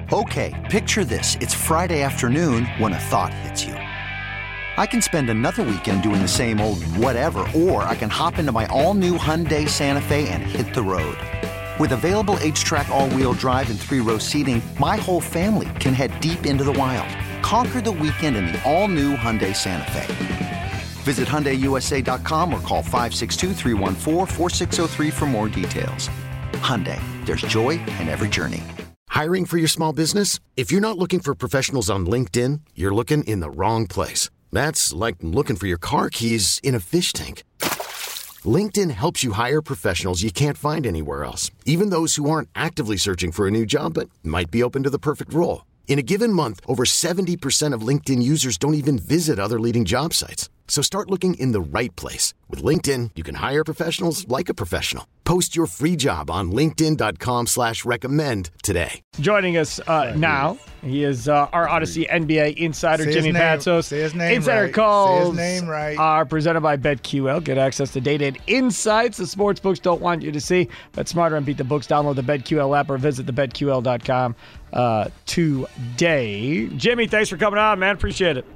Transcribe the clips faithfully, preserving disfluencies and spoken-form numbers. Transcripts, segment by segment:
Okay, picture this. It's Friday afternoon when a thought hits you. I can spend another weekend doing the same old whatever, or I can hop into my all-new Hyundai Santa Fe and hit the road. With available H-Track all-wheel drive and three-row seating, my whole family can head deep into the wild. Conquer the weekend in the all-new Hyundai Santa Fe. Visit Hyundai U S A dot com or call five six two, three one four, four six zero three for more details. Hyundai, there's joy in every journey. Hiring for your small business? If you're not looking for professionals on LinkedIn, you're looking in the wrong place. That's like looking for your car keys in a fish tank. LinkedIn helps you hire professionals you can't find anywhere else, even those who aren't actively searching for a new job but might be open to the perfect role. In a given month, over seventy percent of LinkedIn users don't even visit other leading job sites. So start looking in the right place. With LinkedIn, you can hire professionals like a professional. Post your free job on linkedin dot com slash recommend today. Joining us uh, now, he is uh, our Odyssey N B A insider, Say Jimmy his name- Patsos. say his name Insider right. calls Say his name right. are presented by BetQL. Get access to data and insights the sports books don't want you to see. Bet smarter and beat the books. Download the BetQL app or visit the bet Q L dot com uh, today. Jimmy, thanks for coming on, man. Appreciate it.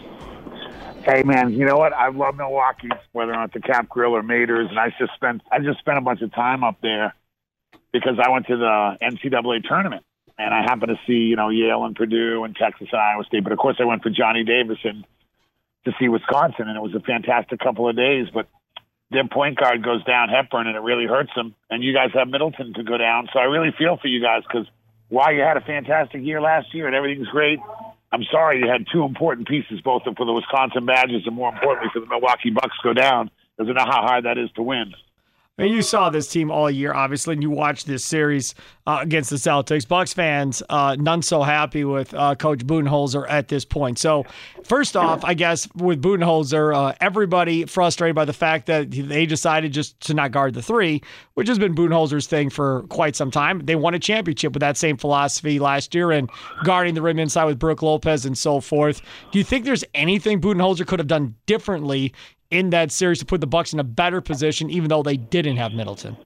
Hey man, you know what? I love Milwaukee, whether or not the Cap Grill or Maters, and I just spent I just spent a bunch of time up there because I went to the N C double A tournament, and I happened to see you know Yale and Purdue and Texas and Iowa State, but of course I went for Johnny Davis and to see Wisconsin, and it was a fantastic couple of days. But their point guard goes down, Hepburn, and it really hurts them. And you guys have Middleton to go down, so I really feel for you guys because while you had a fantastic year last year and everything's great, I'm sorry you had two important pieces, both for the Wisconsin Badgers and more importantly for the Milwaukee Bucks go down, because I know how hard that is to win. I mean, you saw this team all year, obviously, and you watched this series uh, against the Celtics. Bucks fans, uh, none so happy with uh, Coach Budenholzer at this point. So, first off, I guess with Budenholzer, uh, everybody frustrated by the fact that they decided just to not guard the three, which has been Budenholzer's thing for quite some time. They won a championship with that same philosophy last year and guarding the rim inside with Brook Lopez and so forth. Do you think there's anything Budenholzer could have done differently in that series to put the Bucks in a better position, even though they didn't have Middleton?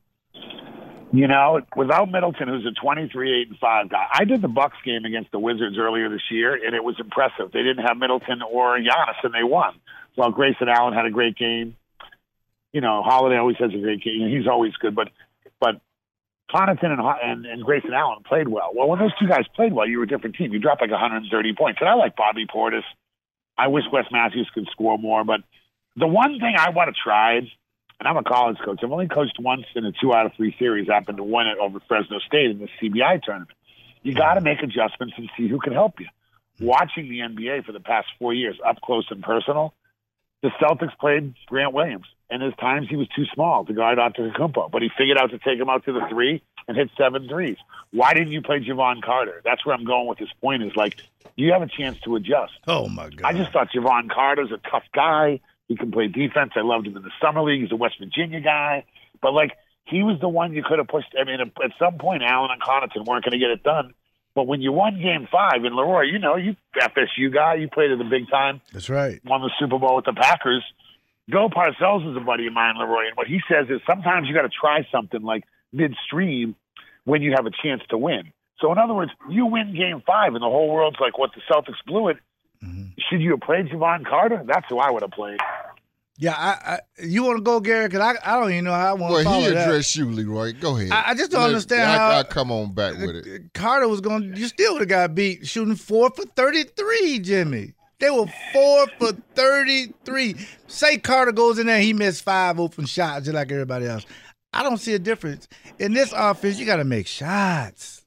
You know, without Middleton, who's a twenty-three, eight, and five guy, I did the Bucks game against the Wizards earlier this year, and it was impressive. They didn't have Middleton or Giannis, and they won. Well, Grayson Allen had a great game. You know, Holiday always has a great game. He's always good, but but Connaughton and, and and Grayson Allen played well. Well, when those two guys played well, you were a different team. You dropped like one hundred thirty points, and I like Bobby Portis. I wish Wes Matthews could score more, but the one thing I want to try, and I'm a college coach, I've only coached once in a two out of three series, happened to win it over Fresno State in the C B I tournament. You got to make adjustments and see who can help you. Watching the N B A for the past four years, up close and personal, the Celtics played Grant Williams, and there's times he was too small to guard Antetokounmpo, but he figured out to take him out to the three and hit seven threes. Why didn't you play Javon Carter? That's where I'm going with this point is, like, you have a chance to adjust. Oh, my God. I just thought Javon Carter's a tough guy. He can play defense. I loved him in the summer league. He's a West Virginia guy. But, like, he was the one you could have pushed. I mean, at some point, Allen and Connaughton weren't going to get it done. But when you won Game five, and Leroy, you know, you F S U guy, you played at the big time. That's right. Won the Super Bowl with the Packers. Bill Parcells is a buddy of mine, Leroy, and what he says is sometimes you got to try something like midstream when you have a chance to win. So, in other words, you win Game five, and the whole world's like, what, the Celtics blew it. Mm-hmm. Should you have played Javon Carter? That's who I would have played. Yeah, I, I, you want to go, Gary? Because I, I don't even know how I want to well, follow he that. addressed you, Leroy. Go ahead. I, I just don't Let, understand I, how. I, I come on back with it. Carter was going to – you still would have got beat shooting four for thirty-three, Jimmy. They were four for thirty-three. Say Carter goes in there, he missed five open shots just like everybody else. I don't see a difference. In this offense, you got to make shots.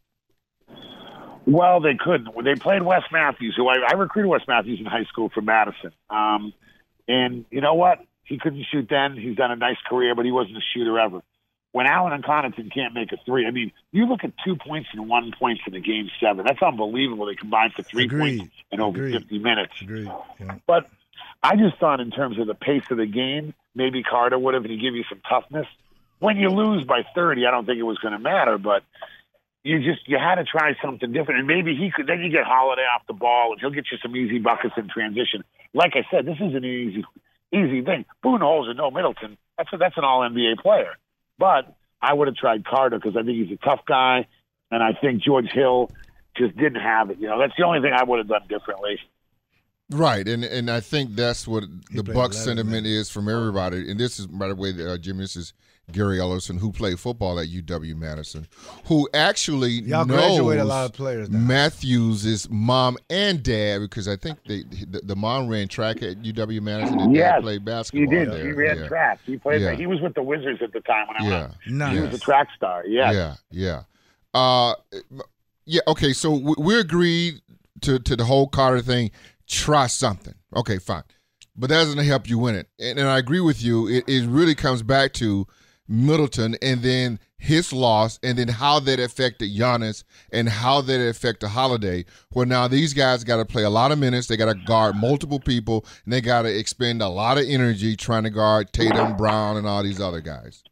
Well, they couldn't. They played Wes Matthews, who I, I recruited Wes Matthews in high school from Madison. Um, and you know what? He couldn't shoot then. He's done a nice career, but he wasn't a shooter ever. When Allen and Connaughton can't make a three, I mean, you look at two points and one point in the game seven. That's unbelievable. They combined for three Agreed. points in over Agreed. fifty minutes. Agreed. Yeah. But I just thought in terms of the pace of the game, maybe Carter would have, and he give you some toughness. When you lose by thirty, I don't think it was going to matter, but you just you had to try something different. And maybe he could, then you get Holiday off the ball, and he'll get you some easy buckets in transition. Like I said, this isn't an easy easy thing. Budenholzer, no Middleton, that's a, that's an all N B A player. But I would have tried Carter because I think he's a tough guy, and I think George Hill just didn't have it. You know, that's the only thing I would have done differently. Right, and and I think that's what He the played Bucs eleven, sentiment man. is from everybody. And this is, by the way, uh, Jimmy, this is Gary Ellison, who played football at U W Madison, who actually Y'all knows graduate a lot of players now. Matthews' mom and dad, because I think they the, the mom ran track at U W Madison and Yes, dad played He basketball did. there. He ran yeah. track. He played. Yeah. He was with the Wizards at the time when I Yeah, went. Nice. He was a track star. Yeah. yeah, yeah. Uh, yeah. Okay, so we, we agreed to to the whole Carter thing. Try something. Okay, fine. But that doesn't help you win it. And, and I agree with you. It, it really comes back to Middleton and then his loss and then how that affected Giannis and how that affected Holiday. Well, now these guys got to play a lot of minutes. They got to guard multiple people, and they got to expend a lot of energy trying to guard Tatum, Brown, and all these other guys.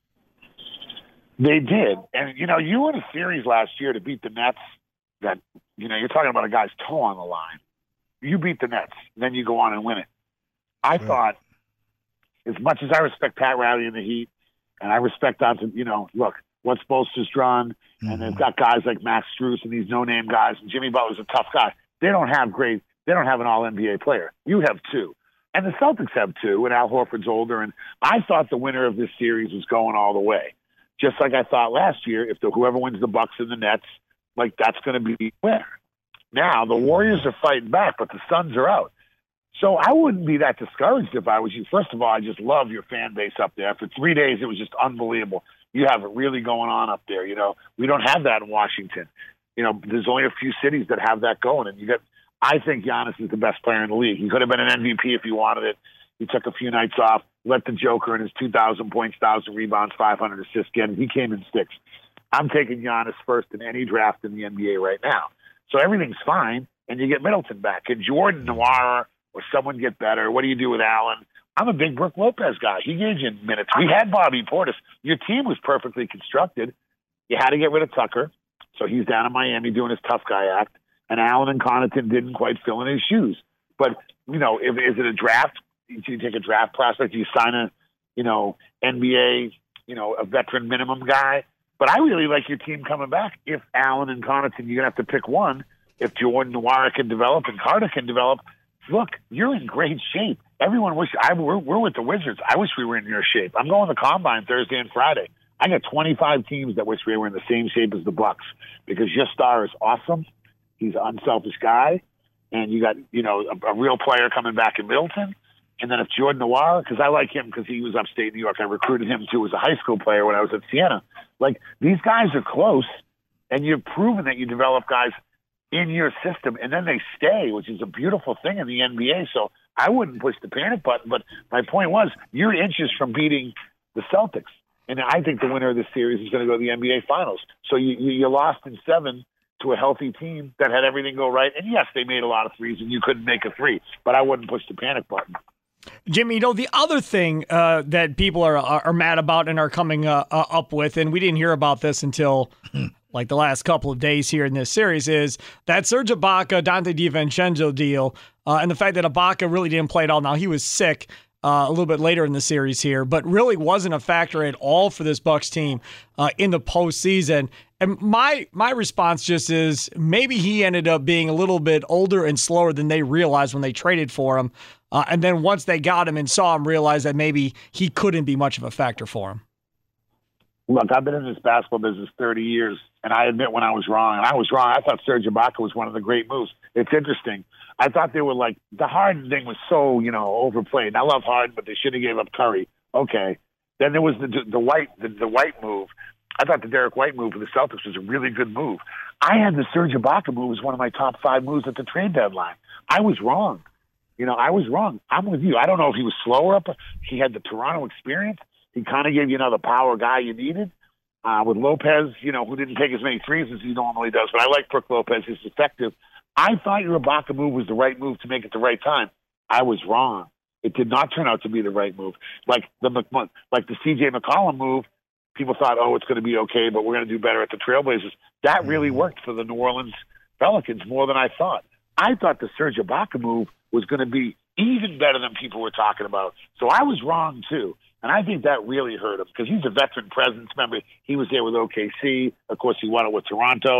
They did. And, you know, you won a series last year to beat the Nets that, you know, you're talking about a guy's toe on the line. You beat the Nets, then you go on and win it. I Right. thought, as much as I respect Pat Riley and the Heat, and I respect on to, you know, look, what Spoelstra's drawn, and they've got guys like Max Strus and these no-name guys, and Jimmy Butler's a tough guy. They don't have great, they don't have an all-N B A player. You have two. And the Celtics have two, and Al Horford's older, and I thought the winner of this series was going all the way. Just like I thought last year, if the whoever wins the Bucks and the Nets, like that's going to be the winner. Now, the Warriors are fighting back, but the Suns are out. So I wouldn't be that discouraged if I was you. First of all, I just love your fan base up there. For three days, it was just unbelievable. You have it really going on up there. You know, we don't have that in Washington. You know, there's only a few cities that have that going. And you got, I think Giannis is the best player in the league. He could have been an M V P if he wanted it. He took a few nights off, let the Joker and his two thousand points, one thousand rebounds, five hundred assists get it. He came in sixth. I'm taking Giannis first in any draft in the N B A right now. So everything's fine, and you get Middleton back. And Jordan Noir or someone get better. What do you do with Allen? I'm a big Brook Lopez guy. He gave you minutes. We had Bobby Portis. Your team was perfectly constructed. You had to get rid of Tucker, so he's down in Miami doing his tough guy act. And Allen and Connaughton didn't quite fill in his shoes. But, you know, if, is it a draft? Do you take a draft prospect? Do you sign a, you know, N B A, you know, a veteran minimum guy? But I really like your team coming back. If Allen and Connaughton, you're going to have to pick one. If Jordan Noir can develop and Carter can develop, look, you're in great shape. Everyone wish I we're, we're with the Wizards. I wish we were in your shape. I'm going to Combine Thursday and Friday. I got twenty-five teams that wish we were in the same shape as the Bucks because your star is awesome. He's an unselfish guy, and you got you know a, a real player coming back in Middleton. And then if Jordan Noir, because I like him because he was upstate New York, I recruited him too as a high school player when I was at Siena. Like these guys are close, and you've proven that you develop guys in your system, and then they stay, which is a beautiful thing in the N B A. So I wouldn't push the panic button, but my point was you're inches from beating the Celtics. And I think the winner of this series is going to go to the N B A Finals. So you, you, you lost in seven to a healthy team that had everything go right. And, yes, they made a lot of threes, and you couldn't make a three. But I wouldn't push the panic button. Jimmy, you know, the other thing uh, that people are, are are mad about and are coming uh, uh, up with, and we didn't hear about this until like the last couple of days here in this series, is that Serge Ibaka, Dante DiVincenzo deal, uh, and the fact that Ibaka really didn't play at all. Now, he was sick uh, a little bit later in the series here, but really wasn't a factor at all for this Bucks team uh, in the postseason. And my my response just is maybe he ended up being a little bit older and slower than they realized when they traded for him. Uh, and then once they got him and saw him, realized that maybe he couldn't be much of a factor for him. Look, I've been in this basketball business thirty years, and I admit when I was wrong. And I was wrong. I thought Serge Ibaka was one of the great moves. It's interesting. I thought they were like, the Harden thing was so, you know, overplayed. And I love Harden, but they should have gave up Curry. Okay. Then there was the the White the, the White move. I thought the Derek White move for the Celtics was a really good move. I had the Serge Ibaka move as one of my top five moves at the trade deadline. I was wrong. You know, I was wrong. I'm with you. I don't know if he was slower up. He had the Toronto experience. He kind of gave you another power guy you needed. Uh, with Lopez, you know, who didn't take as many threes as he normally does. But I like Brook Lopez. He's effective. I thought your Ibaka move was the right move to make at the right time. I was wrong. It did not turn out to be the right move. Like the like the C J McCollum move, people thought, oh, it's going to be okay, but we're going to do better at the Trailblazers. That really worked for the New Orleans Pelicans more than I thought. I thought the Serge Ibaka move was going to be even better than people were talking about. So I was wrong, too. And I think that really hurt him because he's a veteran presence. Remember, he was there with O K C. Of course, he won it with Toronto.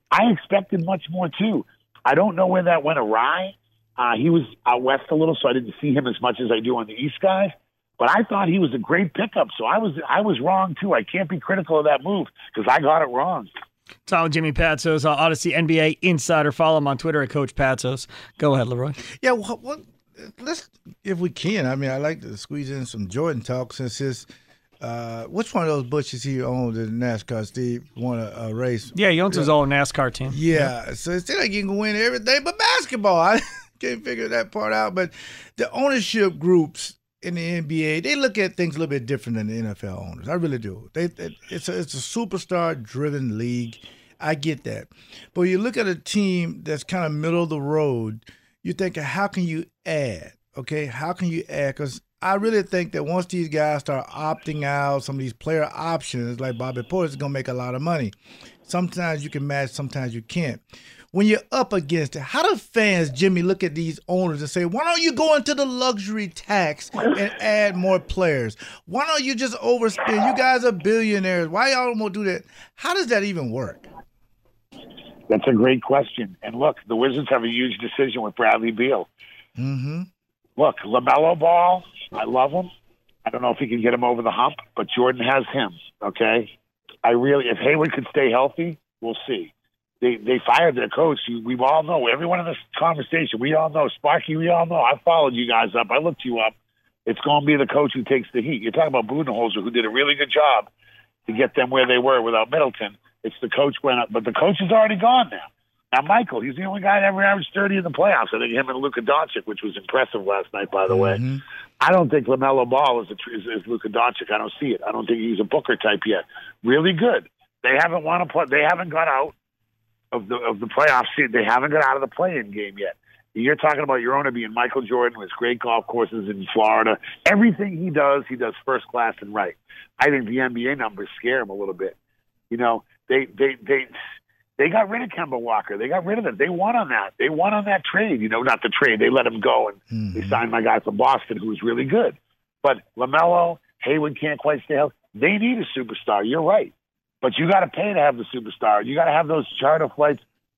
I expected much more too. I don't know where that went awry. Uh, he was out west a little, so I didn't see him as much as I do on the East guys. But I thought he was a great pickup, so I was I was wrong too. I can't be critical of that move because I got it wrong. Tom Jimmy Patsos, uh, Odyssey N B A Insider. Follow him on Twitter at Coach Patsos. Go ahead, Leroy. Yeah, what, what? Let's, if we can. I mean, I like to squeeze in some Jordan talk since his. Uh, which one of those bushes he owned in NASCAR? Steve won a, a race. Yeah, he owns yeah. his own NASCAR team. Yeah, yeah. So it's like he can win everything but basketball. I can't figure that part out. But the ownership groups in the N B A, they look at things a little bit different than the N F L owners. I really do. They, they it's a, it's a superstar-driven league. I get that. But you look at a team that's kind of middle of the road, you think, how can you add? Okay, how can you add? Because I really think that once these guys start opting out, some of these player options, like Bobby Portis, is going to make a lot of money. Sometimes you can match, sometimes you can't. When you're up against it, how do fans, Jimmy, look at these owners and say, why don't you go into the luxury tax and add more players? Why don't you just overspend? You guys are billionaires. Why y'all don't do that? How does that even work? That's a great question. And look, the Wizards have a huge decision with Bradley Beal. Mm-hmm. Look, LaMelo Ball, I love him. I don't know if he can get him over the hump, but Jordan has him, okay? I really, if Hayward could stay healthy, we'll see. They they fired their coach. We all know, everyone in this conversation, we all know. Sparky, we all know. I followed you guys up. I looked you up. It's going to be the coach who takes the heat. You're talking about Budenholzer, who did a really good job to get them where they were without Middleton. It's the coach went up, but the coach is already gone now. Now, Michael, he's the only guy that ever averaged thirty in the playoffs. I think him and Luka Doncic, which was impressive last night, by the mm-hmm. way. I don't think LaMelo Ball is, a, is, is Luka Doncic. I don't see it. I don't think he's a Booker type yet. Really good. They haven't won a play. They haven't got out of the of the playoff seed. They haven't got out of the play-in game yet. You're talking about your owner being Michael Jordan with great golf courses in Florida. Everything he does, he does first class and right. I think the N B A numbers scare him a little bit. You know, they they they they got rid of Kemba Walker. They got rid of it. They won on that. They won on that trade. You know, not the trade. They let him go, and mm-hmm. they signed my guy from Boston, who was really good. But LaMelo, Hayward can't quite stay healthy. They need a superstar. You're right. But you got to pay to have the superstar. You got to have those charter flights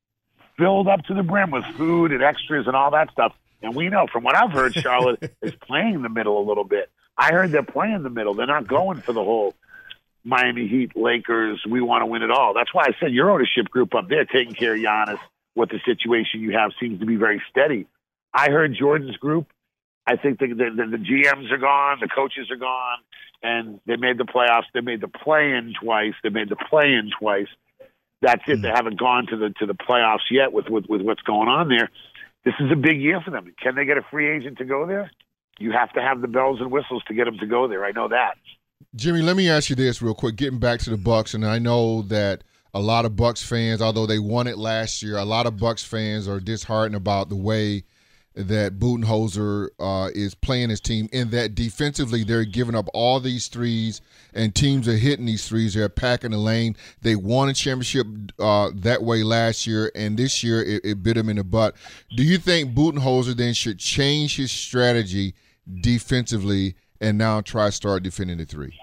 filled up to the brim with food and extras and all that stuff. And we know from what I've heard, Charlotte is playing the middle a little bit. I heard they're playing the middle. They're not going for the whole Miami Heat, Lakers, we want to win it all. That's why I said your ownership group up there taking care of Giannis, what the situation you have seems to be very steady. I heard Jordan's group. I think the, the, the, the G Ms are gone, the coaches are gone, and they made the playoffs. They made the play-in twice. They made the play-in twice. That's it. Mm-hmm. They haven't gone to the to the playoffs yet with, with, with what's going on there. This is a big year for them. Can they get a free agent to go there? You have to have the bells and whistles to get them to go there. I know that. Jimmy, let me ask you this real quick, getting back to the Bucks, and I know that a lot of Bucks fans, although they won it last year, a lot of Bucks fans are disheartened about the way that Budenholzer uh, is playing his team, in that defensively they're giving up all these threes and teams are hitting these threes. They're packing the lane. They won a championship uh, that way last year, and this year it, it bit them in the butt. Do you think Budenholzer then should change his strategy defensively and now try to start defending the three?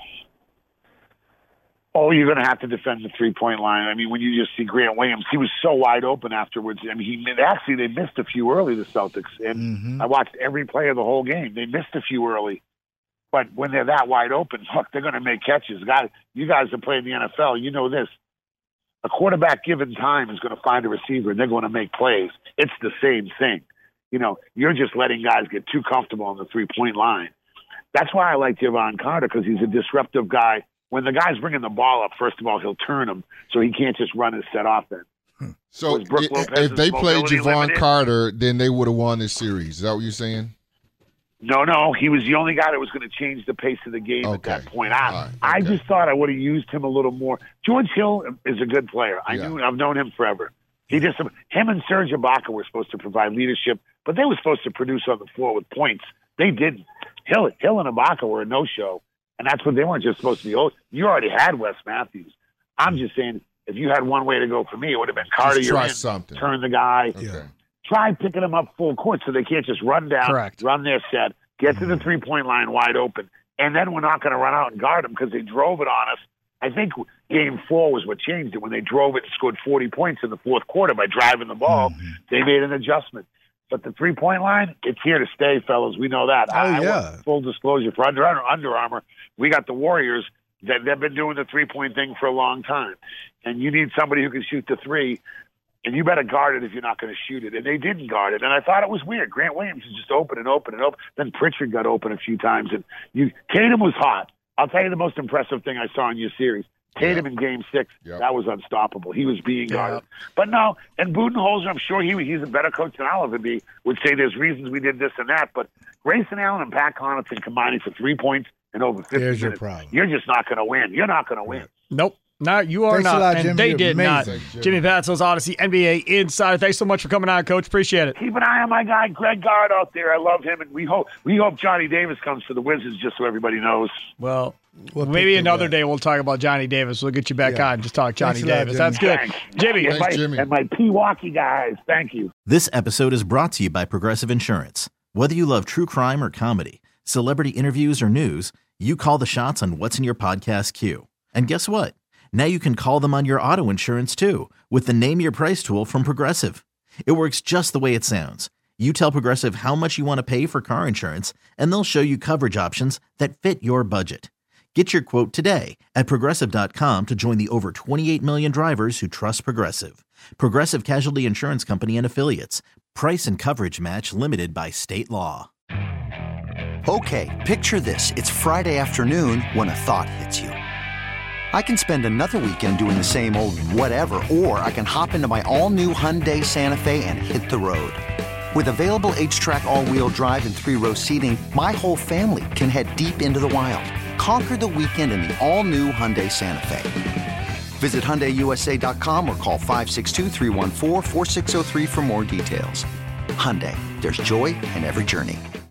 Oh, you're going to have to defend the three-point line. I mean, when you just see Grant Williams, he was so wide open afterwards. I mean, he actually they missed a few early, the Celtics, and mm-hmm. I watched every play of the whole game. They missed a few early, but when they're that wide open, look, they're going to make catches. Guys, you guys that play in the N F L, you know this. A quarterback given time is going to find a receiver, and they're going to make plays. It's the same thing. You know, you're just letting guys get too comfortable on the three-point line. That's why I like Javon Carter, because he's a disruptive guy. When the guy's bringing the ball up, first of all, he'll turn him, so he can't just run his set offense. So if, if they played Javon limited? Carter, then they would have won this series. Is that what you're saying? No, no. He was the only guy that was going to change the pace of the game okay. at that point. I, right. okay. I just thought I would have used him a little more. George Hill is a good player. I yeah. knew I've known him forever. He just him and Serge Ibaka were supposed to provide leadership, but they were supposed to produce on the floor with points. They didn't. Hill, Hill and Ibaka were a no-show. And that's what they weren't just supposed to be. Oh, you already had Wes Matthews. I'm just saying, if you had one way to go for me, it would have been Carter. Just try you're in, something. Turn the guy. Okay. Try picking them up full court so they can't just run down, Correct. run their set, get to the three-point line wide open, and then we're not going to run out and guard them because they drove it on us. I think game four was what changed it. When they drove it and scored forty points in the fourth quarter by driving the ball, mm-hmm. they made an adjustment. But the three-point line, it's here to stay, fellas. We know that. Oh, I, yeah. I want full disclosure, for Under, Under Armour, we got the Warriors. That they've been doing the three-point thing for a long time. And you need somebody who can shoot the three, and you better guard it if you're not going to shoot it. And they didn't guard it. And I thought it was weird. Grant Williams was just open and open and open. Then Pritchard got open a few times. And you, Tatum was hot. I'll tell you the most impressive thing I saw in your series. Tatum in game six, yep. that was unstoppable. He was being guarded. Yep. But no, and Budenholzer, I'm sure he he's a better coach than I'll ever be, would say there's reasons we did this and that. But Grayson Allen and Pat Connaughton combining for three points and over fifty There's minutes, your problem. You're just not going to win. You're not going to win. Nope. No, you are Thanks not. a lot, and Jimmy. they You're did not. amazing. Jimmy. Jimmy Patsos, Odyssey N B A Insider. Thanks so much for coming on, Coach. Appreciate it. Keep an eye on my guy, Greg Gard, out there. I love him, and we hope we hope Johnny Davis comes to the Wizards, just so everybody knows. Well, We'll maybe another up. day we'll talk about Johnny Davis. We'll get you back Yeah. on. Just talk Johnny Thanks a lot, Davis. Jimmy. That's good. Thanks. Jimmy. And Thanks, my, Jimmy. And my Pewaukee guys, thank you. This episode is brought to you by Progressive Insurance. Whether you love true crime or comedy, celebrity interviews or news, you call the shots on what's in your podcast queue. And guess what? Now you can call them on your auto insurance too with the Name Your Price tool from Progressive. It works just the way it sounds. You tell Progressive how much you want to pay for car insurance, and they'll show you coverage options that fit your budget. Get your quote today at Progressive dot com to join the over twenty-eight million drivers who trust Progressive. Progressive Casualty Insurance Company and Affiliates. Price and coverage match limited by state law. Okay, picture this. It's Friday afternoon when a thought hits you. I can spend another weekend doing the same old whatever, or I can hop into my all-new Hyundai Santa Fe and hit the road. With available H-Track all-wheel drive and three-row seating, my whole family can head deep into the wild. Conquer the weekend in the all-new Hyundai Santa Fe. Visit Hyundai U S A dot com or call five six two, three one four, four six zero three for more details. Hyundai, there's joy in every journey.